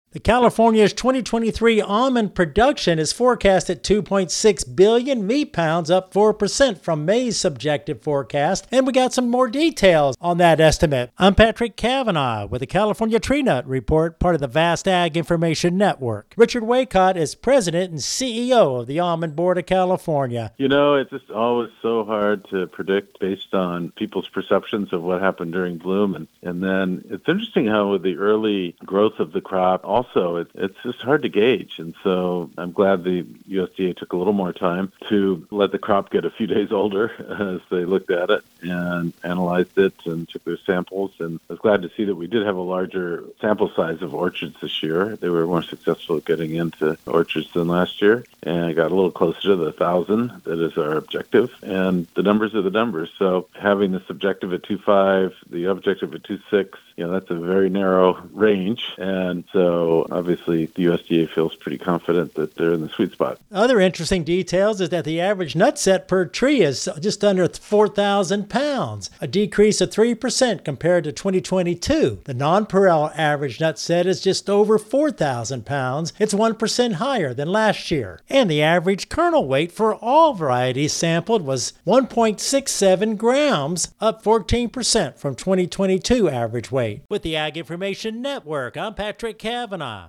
The California's 2023 almond production is forecast at 2.6 billion meat pounds, up 4% from May's subjective forecast. And we got some more details on that estimate. I'm Patrick Cavanaugh with the California Tree Nut Report, part of the Vast Ag Information Network. Richard Waycott is president and CEO of the Almond Board of California. You know, it's just always so hard to predict based on people's perceptions of what happened during bloom. And then it's interesting how with the early growth of the crop, also, it's just hard to gauge. And so I'm glad the USDA took a little more time to let the crop get a few days older as they looked at it and analyzed it and took their samples. And I was glad to see that we did have a larger sample size of orchards this year. They were more successful at getting into orchards than last year. And I got a little closer to the 1,000. That is our objective. And the numbers are the numbers. So having the subjective at 2.5, the objective at 2.6, that's a very narrow range. And so obviously the USDA feels pretty confident that they're in the sweet spot. Other interesting details is that the average nut set per tree is just under 4,000 pounds, a decrease of 3% compared to 2022. The nonpareil average nut set is just over 4,000 pounds. It's 1% higher than last year. And the average kernel weight for all varieties sampled was 1.67 grams, up 14% from 2022 average weight. With the Ag Information Network, I'm Patrick Cavanaugh.